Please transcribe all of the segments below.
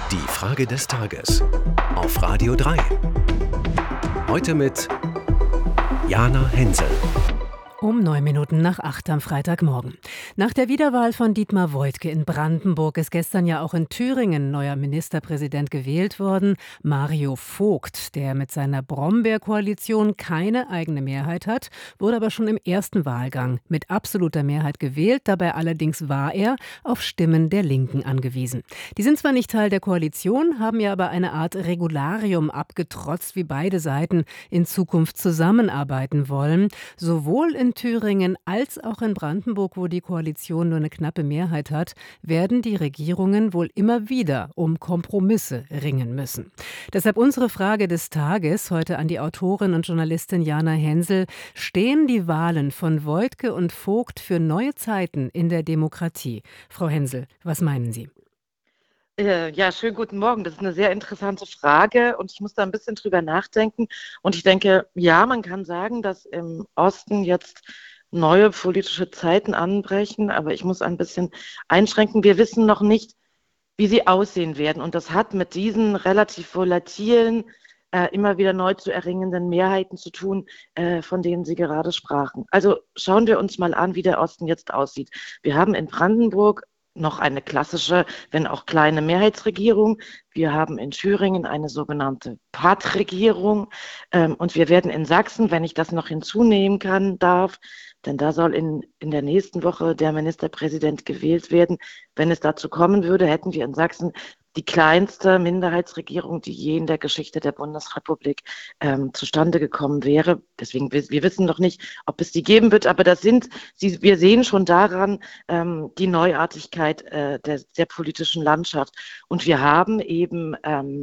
Die Frage des Tages auf Radio 3. Heute mit Jana Hensel. Um 8:09 am Freitagmorgen. Nach der Wiederwahl von Dietmar Woidke in Brandenburg ist gestern ja auch in Thüringen neuer Ministerpräsident gewählt worden, Mario Vogt. Der mit seiner Brombeer-Koalition keine eigene Mehrheit hat, wurde aber schon im ersten Wahlgang mit absoluter Mehrheit gewählt. Dabei allerdings war er auf Stimmen der Linken angewiesen. Die sind zwar nicht Teil der Koalition, haben ja aber eine Art Regularium abgetrotzt, wie beide Seiten in Zukunft zusammenarbeiten wollen. Sowohl in Thüringen als auch in Brandenburg, wo die Koalition nur eine knappe Mehrheit hat, werden die Regierungen wohl immer wieder um Kompromisse ringen müssen. Deshalb unsere Frage des Tages heute an die Autorin und Journalistin Jana Hensel: Stehen die Wahlen von Woidke und Vogt für neue Zeiten in der Demokratie? Frau Hensel, was meinen Sie? Ja, schönen guten Morgen. Das ist eine sehr interessante Frage und ich muss da ein bisschen drüber nachdenken. Und ich denke, ja, man kann sagen, dass im Osten jetzt neue politische Zeiten anbrechen, aber ich muss ein bisschen einschränken. Wir wissen noch nicht, wie sie aussehen werden. Und das hat mit diesen relativ volatilen, immer wieder neu zu erringenden Mehrheiten zu tun, von denen Sie gerade sprachen. Also schauen wir uns mal an, wie der Osten jetzt aussieht. Wir haben in Brandenburg noch eine klassische, wenn auch kleine Mehrheitsregierung. Wir haben in Thüringen eine sogenannte Pattregierung. Und wir werden in Sachsen, wenn ich das noch hinzunehmen darf, denn da soll in der nächsten Woche der Ministerpräsident gewählt werden. Wenn es dazu kommen würde, hätten wir in Sachsen die kleinste Minderheitsregierung, die je in der Geschichte der Bundesrepublik zustande gekommen wäre. Deswegen, wir wissen noch nicht, ob es die geben wird, aber wir sehen schon daran die Neuartigkeit der politischen Landschaft. Und wir haben eben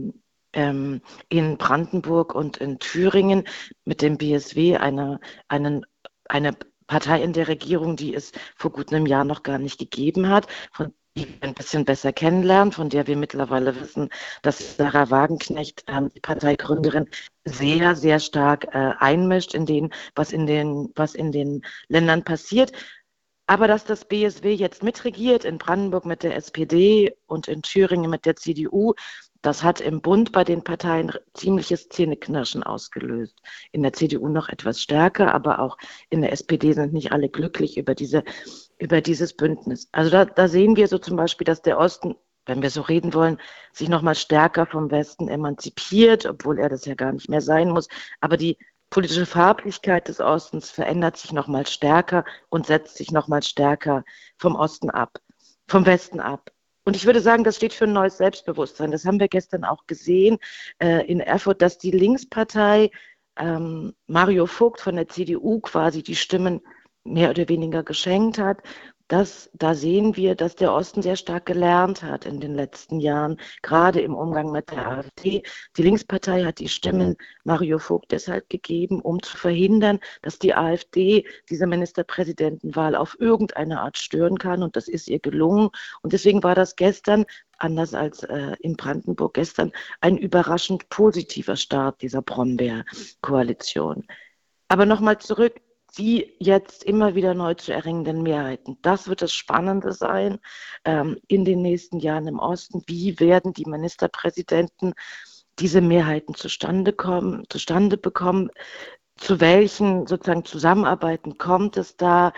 in Brandenburg und in Thüringen mit dem BSW eine Partei in der Regierung, die es vor gut einem Jahr noch gar nicht gegeben hat, von die wir ein bisschen besser kennenlernen, von der wir mittlerweile wissen, dass Sarah Wagenknecht, die Parteigründerin, sehr, sehr stark einmischt was in den Ländern passiert. Aber dass das BSW jetzt mitregiert, in Brandenburg mit der SPD und in Thüringen mit der CDU, das hat im Bund bei den Parteien ziemliches Zähneknirschen ausgelöst. In der CDU noch etwas stärker, aber auch in der SPD sind nicht alle glücklich über dieses Bündnis. Also da sehen wir so zum Beispiel, dass der Osten, wenn wir so reden wollen, sich nochmal stärker vom Westen emanzipiert, obwohl er das ja gar nicht mehr sein muss. Aber die politische Farblichkeit des Ostens verändert sich nochmal stärker und setzt sich nochmal stärker vom Westen ab. Und ich würde sagen, das steht für ein neues Selbstbewusstsein. Das haben wir gestern auch gesehen in Erfurt, dass die Linkspartei Mario Vogt von der CDU quasi die Stimmen mehr oder weniger geschenkt hat. Da sehen wir, dass der Osten sehr stark gelernt hat in den letzten Jahren, gerade im Umgang mit der AfD. Die Linkspartei hat die Stimmen Mario Vogt deshalb gegeben, um zu verhindern, dass die AfD diese Ministerpräsidentenwahl auf irgendeine Art stören kann. Und das ist ihr gelungen. Und deswegen war das gestern, anders als in Brandenburg gestern, ein überraschend positiver Start dieser Brombeer-Koalition. Aber nochmal zurück. Die jetzt immer wieder neu zu erringenden Mehrheiten. Das wird das Spannende sein in den nächsten Jahren im Osten. Wie werden die Ministerpräsidenten diese Mehrheiten zustande bekommen? Zu welchen sozusagen Zusammenarbeiten kommt es da?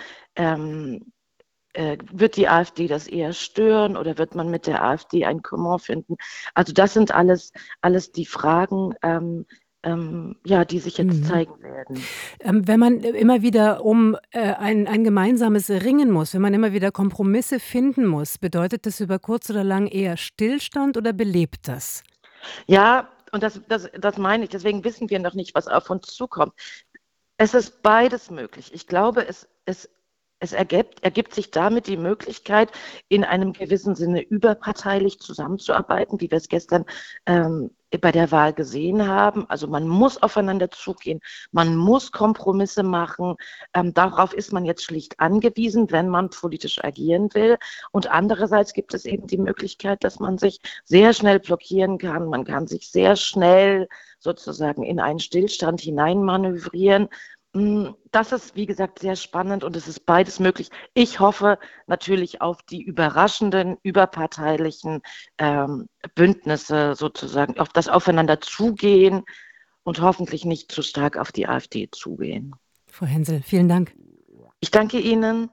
Wird die AfD das eher stören oder wird man mit der AfD ein Comment finden? Also das sind alles die Fragen, die sich jetzt zeigen werden. Wenn man immer wieder um ein gemeinsames Ringen muss, wenn man immer wieder Kompromisse finden muss, bedeutet das über kurz oder lang eher Stillstand oder belebt das? Ja, und das meine ich. Deswegen wissen wir noch nicht, was auf uns zukommt. Es ist beides möglich. Ich glaube, es ergibt sich damit die Möglichkeit, in einem gewissen Sinne überparteilich zusammenzuarbeiten, wie wir es gestern bei der Wahl gesehen haben. Also man muss aufeinander zugehen, man muss Kompromisse machen. Darauf ist man jetzt schlicht angewiesen, wenn man politisch agieren will. Und andererseits gibt es eben die Möglichkeit, dass man sich sehr schnell blockieren kann. Man kann sich sehr schnell sozusagen in einen Stillstand hineinmanövrieren. Das ist, wie gesagt, sehr spannend und es ist beides möglich. Ich hoffe natürlich auf die überraschenden, überparteilichen Bündnisse sozusagen, auf das Aufeinander zugehen und hoffentlich nicht zu stark auf die AfD zugehen. Frau Hensel, vielen Dank. Ich danke Ihnen.